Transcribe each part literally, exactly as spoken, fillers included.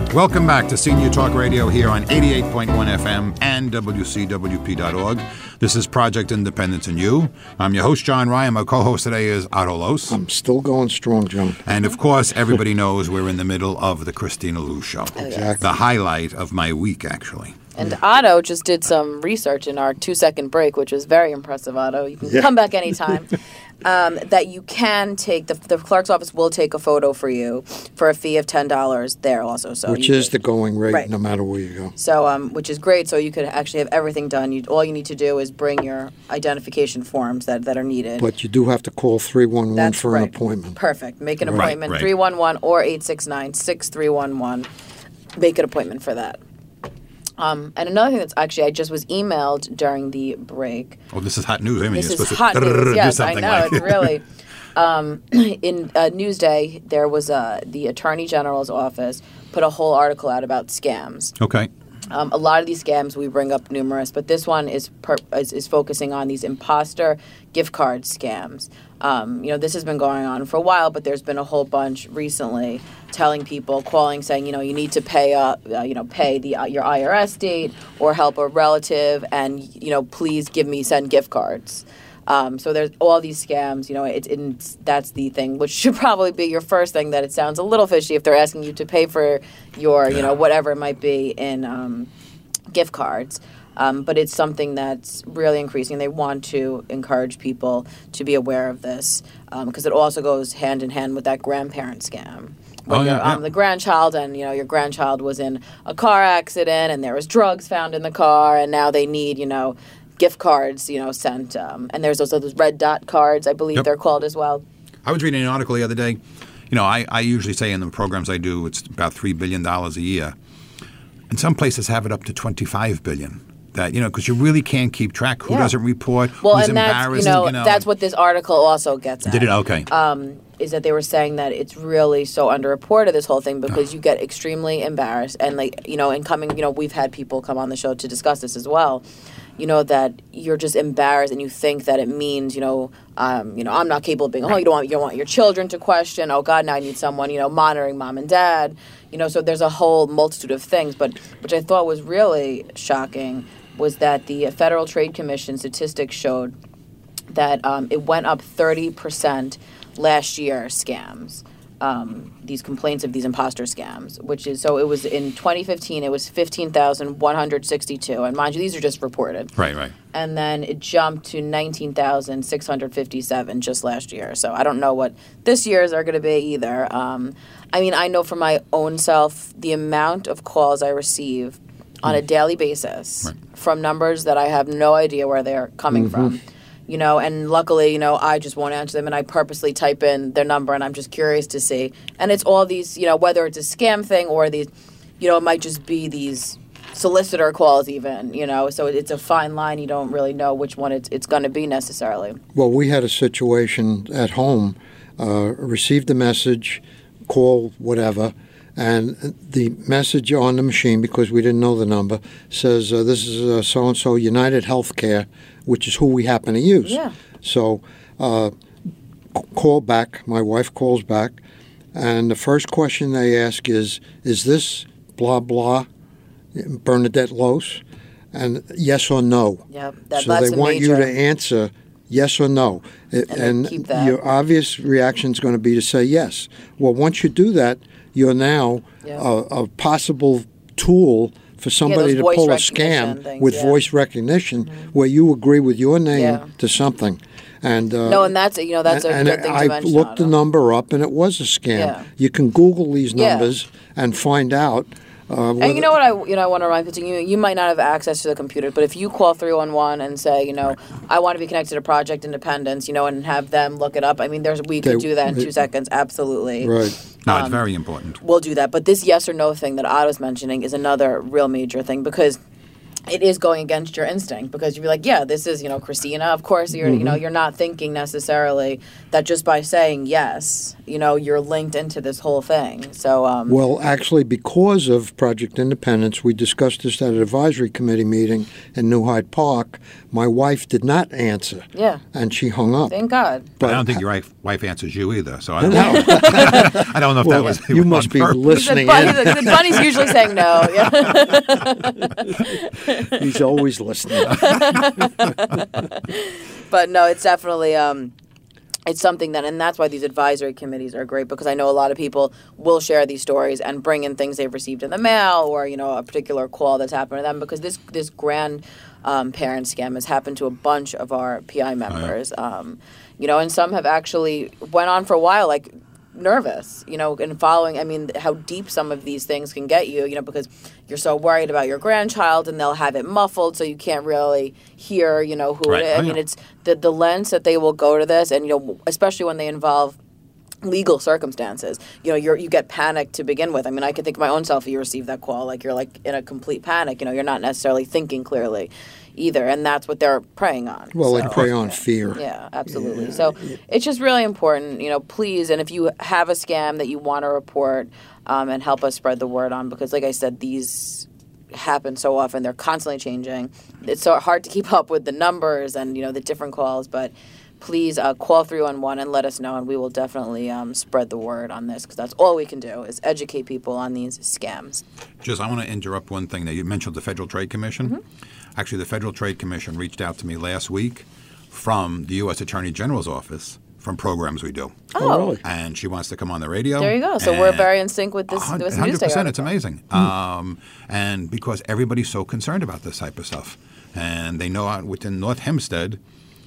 Welcome back to Senior Talk Radio here on eighty-eight point one F M and W C W P dot org. This is Project Independence and You. I'm your host, John Ryan. My co-host today is Otto Los. I'm still going strong, John. And, of course, everybody knows we're in the middle of the Christina Lou Show. Exactly. The highlight of my week, actually. And Otto just did some research in our two-second break, which was very impressive, Otto. You can Yeah. come back anytime. um, that you can take, the, the clerk's office will take a photo for you for a fee of ten dollars there also. So Which you is could, the going rate, Right. no matter where you go. So, um, which is great. So you could actually have everything done. You, all you need to do is bring your identification forms that, that are needed. But you do have to call three one one That's for right. an appointment. Perfect. Make an Right, appointment, right. three one one or eight six nine, six three one one. Make an appointment for that. Um, and another thing that's actually, I just was emailed during the break. Oh, this is hot news. I mean, This you're is supposed hot to news. do Yes, I something know. like It's really. Um, in uh, Newsday, there was uh, the Attorney General's office put a whole article out about scams. Okay. Um, a lot of these scams, we bring up numerous, but this one is per, is, is focusing on these imposter gift card scams. Um, you know, this has been going on for a while, but there's been a whole bunch recently telling people, calling, saying, you know, you need to pay, uh, uh, you know, pay the uh, your I R S date or help a relative, and you know, please give me send gift cards. Um, so there's all these scams, you know, it's, it's that's the thing, which should probably be your first thing, that it sounds a little fishy if they're asking you to pay for your, you know, whatever it might be in um, gift cards. Um, but it's something that's really increasing. They want to encourage people to be aware of this because um, it also goes hand in hand with that grandparent scam. When Oh, yeah, you're um, yeah. the grandchild, and you know your grandchild was in a car accident, and there was drugs found in the car, and now they need, you know, gift cards, you know, sent. Um, and there's also those red dot cards, I believe Yep. they're called as well. I was reading an article the other day. You know, I, I usually say in the programs I do, it's about three billion dollars a year. And some places have it up to twenty-five billion dollars. That, you know, because you really can't keep track who Yeah. doesn't report, Well, who's and that's, embarrassed. you know, you know. that's what this article also gets at. Did it? Okay. Um, is that they were saying that it's really so underreported, this whole thing, because you get extremely embarrassed. And, like, you know, and coming, you know, we've had people come on the show to discuss this as well. You know, that you're just embarrassed and you think that it means, you know, um, you know, I'm not capable of being home. You don't want, you don't want your children to question, oh, God, now I need someone, you know, monitoring mom and dad. You know, so there's a whole multitude of things. But which I thought was really shocking was that the Federal Trade Commission statistics showed that um, it went up thirty percent last year, scams, um, these complaints of these imposter scams, which is, so it was in twenty fifteen, it was fifteen thousand one hundred sixty-two. And mind you, these are just reported. Right, right. And then it jumped to nineteen thousand six hundred fifty-seven just last year. So I don't know what this year's are going to be either. Um, I mean, I know for my own self, the amount of calls I receive on a daily basis Right. from numbers that I have no idea where they're coming Mm-hmm. from. You know, and luckily, you know, I just won't answer them, and I purposely type in their number, and I'm just curious to see. And it's all these, you know, whether it's a scam thing or these, you know, it might just be these solicitor calls even, you know. So it's a fine line. You don't really know which one it's, it's going to be necessarily. Well, we had a situation at home, uh, received a message, call, whatever, and the message on the machine, because we didn't know the number, says uh, this is uh, so-and-so United Healthcare, which is who we happen to use. Yeah. So uh, c- call back. My wife calls back, and the first question they ask is, is this blah, blah, Bernadette Lose? And yes or no. Yeah, that, So that's they a want major. you to answer yes or no. It- And And, they keep that. your obvious reaction is going to be to say yes. Well, once you do that, you're now Yeah. a, a possible tool for somebody those to voice pull a recognition scam things, with yeah. voice recognition where you agree with your name Yeah. to something. And uh, No, and that's, you know, that's a and good thing I to mention. looked the Otto. number up, and it was a scam. Yeah. You can Google these Yeah. numbers and find out. Uh, And you know what I you know I want to remind people, you you might not have access to the computer, but if you call three one one and say, you know, I want to be connected to Project Independence, you know, and have them look it up. I mean, there's we could They- do that in they- two seconds, absolutely. Right. No, it's Um, very important. We'll do that. But this yes or no thing that Otto's mentioning is another real major thing, because it is going against your instinct because you'd be like, yeah, this is, you know, Christina. Of course, you're, mm-hmm. you know, you're not thinking necessarily that just by saying yes, you know, you're linked into this whole thing. So, um, well, actually, because of Project Independence, we discussed this at an advisory committee meeting in New Hyde Park. My wife did not answer. Yeah. And she hung up. Thank God. But I don't think your wife, wife answers you either. So I don't know. I don't know if well, that was. You must be purpose. listening. He said, in. He said, Bunny's usually saying no. Yeah. He's always listening. But no, it's definitely um, it's something that, and that's why these advisory committees are great because I know a lot of people will share these stories and bring in things they've received in the mail or you know a particular call that's happened to them because this this grand um, parent scam has happened to a bunch of our P I members, oh, yeah. um, you know, and some have actually went on for a while, like. Nervous, you know, and following, I mean, how deep some of these things can get you, you know, because you're so worried about your grandchild and they'll have it muffled so you can't really hear, you know, who right. it is. Oh, I mean, yeah. it's the, the lens that they will go to this and, you know, especially when they involve legal circumstances, you know, you're, you get panicked to begin with. I mean, I can think of my own self if you receive that call, like you're like in a complete panic, you know, you're not necessarily thinking clearly either, and that's what they're preying on. Well, so, they prey on yeah. fear. Yeah, absolutely. Yeah. So it's just really important, you know, please, and if you have a scam that you want to report um, and help us spread the word on, because like I said, these happen so often, they're constantly changing. It's so hard to keep up with the numbers and, you know, the different calls, but please uh, call three one one and let us know, and we will definitely um, spread the word on this because that's all we can do is educate people on these scams. Just, I want to interrupt one thing. That you mentioned the Federal Trade Commission. Mm-hmm. Actually, the Federal Trade Commission reached out to me last week from the U S Attorney General's office from programs we do. Oh, really? And she wants to come on the radio. There you go. So we're very in sync with this, this one hundred percent. Newsday It's amazing. Mm. Um, and because everybody's so concerned about this type of stuff. And they know out within North Hempstead,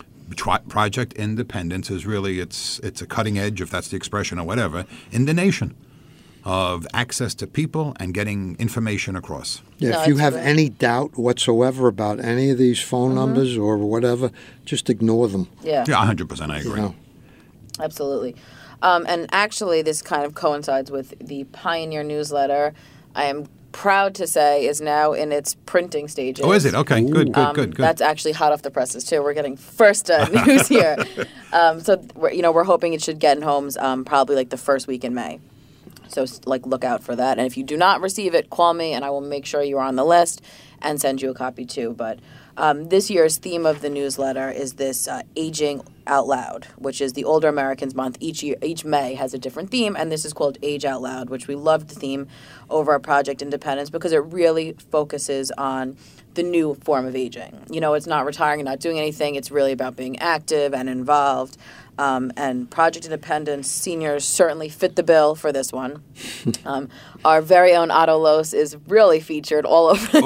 Project Independence is really, it's it's a cutting edge, if that's the expression or whatever, in the nation of access to people and getting information across. Yeah, no, if you have great. any doubt whatsoever about any of these phone mm-hmm. numbers or whatever, just ignore them. Yeah, yeah, one hundred percent I agree. You know? Absolutely. Um, and actually, this kind of coincides with the Pioneer newsletter. I am proud to say is now in its printing stages. Oh, is it? Okay, good, good, um, good, good. That's actually hot off the presses, too. We're getting first uh, news here. Um, so, we're, you know, we're hoping it should get in homes um, probably like the first week in May. So, like, look out for that. And if you do not receive it, call me, and I will make sure you are on the list and send you a copy, too. But um, this year's theme of the newsletter is this uh, Aging Out Loud, which is the Older Americans Month. Each year, each May has a different theme, and this is called Age Out Loud, which we loved the theme over at Project Independence because it really focuses on the new form of aging. You know, it's not retiring and not doing anything. It's really about being active and involved. Um, and Project Independence seniors certainly fit the bill for this one. Um, our very own Otto Los is really featured all over this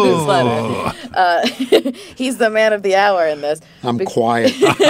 oh. newsletter. Uh, he's the man of the hour in this. I'm Be- quiet.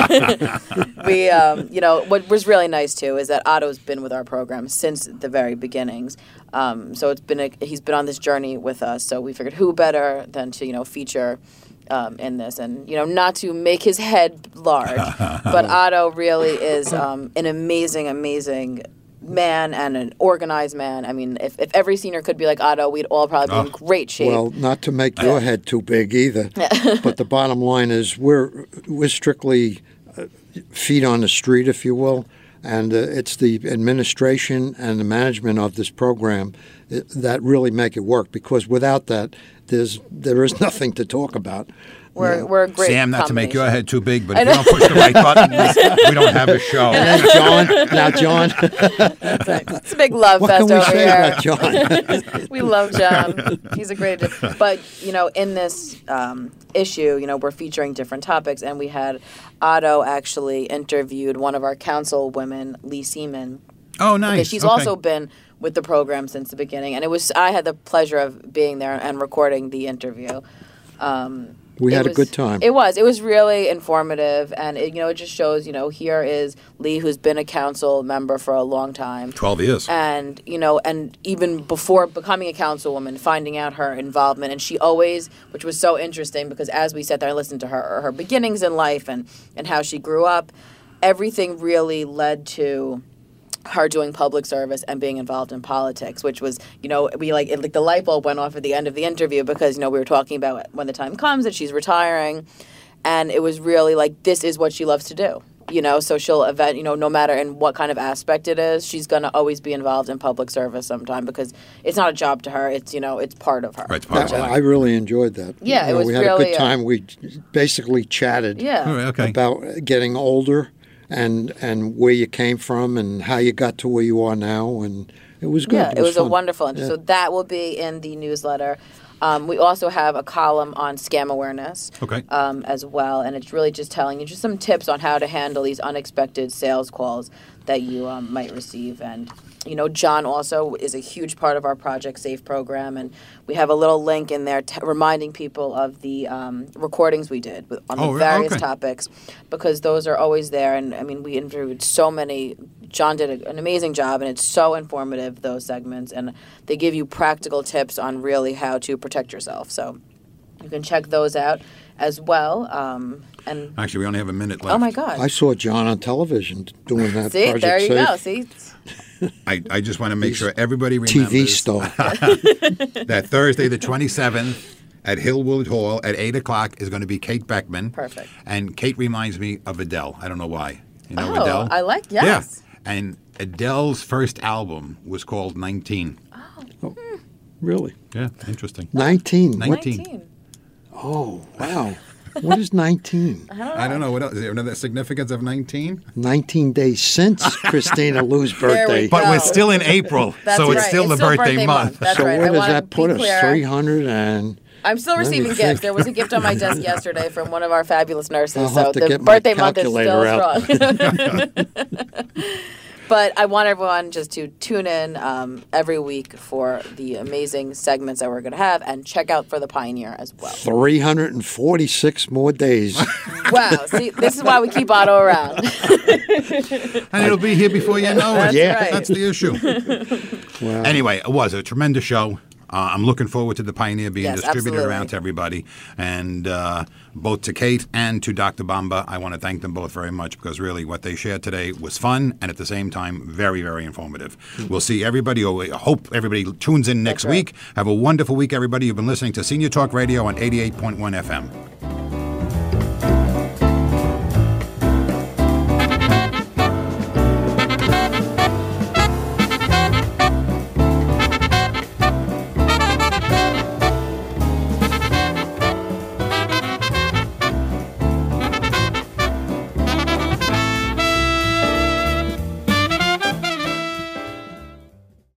we, um, you know, what was really nice too is that Otto's been with our program since the very beginnings. Um, so it's been a, he's been on this journey with us. So we figured who better than to you know feature. Um, in this, and you know, not to make his head large, but Otto really is um, an amazing, amazing man and an organized man. I mean, if, if every senior could be like Otto, we'd all probably be oh. in great shape. Well, not to make your head too big either, but the bottom line is we're we're strictly uh, feet on the street, if you will, and uh, it's the administration and the management of this program it, that really make it work. Because without that, There's there is nothing to talk about. We're yeah. we're a great Sam, not to make your head too big, but I if you don't push the right button, we don't have a show. And then John, now John. That's right. It's a big love what fest can we over say here. about John? We love John. He's a great. But you know, in this um, issue, you know, we're featuring different topics, and we had Otto actually interviewed one of our councilwomen, Lee Seaman. Oh, nice. Because she's okay. also been with the program since the beginning, and it was I had the pleasure of being there and recording the interview. Um, we had was, a good time. It was. It was really informative, and it, you know, it just shows. You know, here is Lee, who's been a council member for a long time, twelve years, and you know, and even before becoming a councilwoman, finding out her involvement, and she always, which was so interesting, because as we sat there and listened to her her beginnings in life and and how she grew up, everything really led to her doing public service and being involved in politics, which was, you know, we like, it, like the light bulb went off at the end of the interview because, you know, we were talking about when the time comes that she's retiring, and it was really like, this is what she loves to do. You know, so she'll event, you know, no matter in what kind of aspect it is, she's going to always be involved in public service sometime because it's not a job to her. It's, you know, it's part of her. Right, it's part of her. I really enjoyed that. Yeah, You it know, was we had really a good a- time. We basically chatted Yeah. All right, okay. about getting older and and where you came from and how you got to where you are now, and it was good. Yeah, it was, a fun. wonderful interview. Yeah. So that will be in the newsletter. Um, we also have a column on scam awareness Okay. um, as well, and it's really just telling you just some tips on how to handle these unexpected sales calls that you um, might receive. And, you know, John also is a huge part of our Project Safe program, and we have a little link in there t- reminding people of the um, recordings we did with, on Oh, the re- various okay. topics, because those are always there. And, I mean, we interviewed so many. John did a, an amazing job, and it's so informative, those segments, and they give you practical tips on really how to protect yourself. So you can check those out as well. Um, and Actually, we only have a minute left. oh my God, I saw John on television doing that. see, Project there you Safe. go. See, I, I just want to make sure everybody T remembers V star. that Thursday the twenty-seventh at Hillwood Hall at eight o'clock is going to be Kate Beckman. Perfect. And Kate reminds me of Adele. I don't know why. You know Oh, Adele? I like- yes. Yeah. And Adele's first album was called nineteen. Really? Yeah, interesting. nineteen. Nin- What- nineteen. Oh, wow. What is nineteen? I don't know. What else? Is there another significance of nineteen? nineteen days since Christina Lou's There we birthday. go. But we're still in April, That's so it's right. still It's the still birthday, birthday month. month. That's so right. I where does wanna that put be us? clear. three hundred and... I'm still Let me receiving think. gifts. There was a gift on my desk yesterday from one of our fabulous nurses. I'll so have to the get my birthday month is calculator still strong. But I want everyone just to tune in um, every week for the amazing segments that we're going to have, and check out For the Pioneer as well. three hundred forty-six more days. Wow. See, this is why we keep Otto around. And it'll be here before you know it. That's Yeah. right. That's the issue. Wow. Anyway, it was a tremendous show. Uh, I'm looking forward to the Pioneer being Yes, distributed absolutely. around to everybody. And uh, both to Kate and to Doctor Bamba, I want to thank them both very much, because really what they shared today was fun and at the same time very, very informative. We'll see everybody, or I hope everybody tunes in next That's right. week. Have a wonderful week, everybody. You've been listening to Senior Talk Radio on eighty-eight point one F M.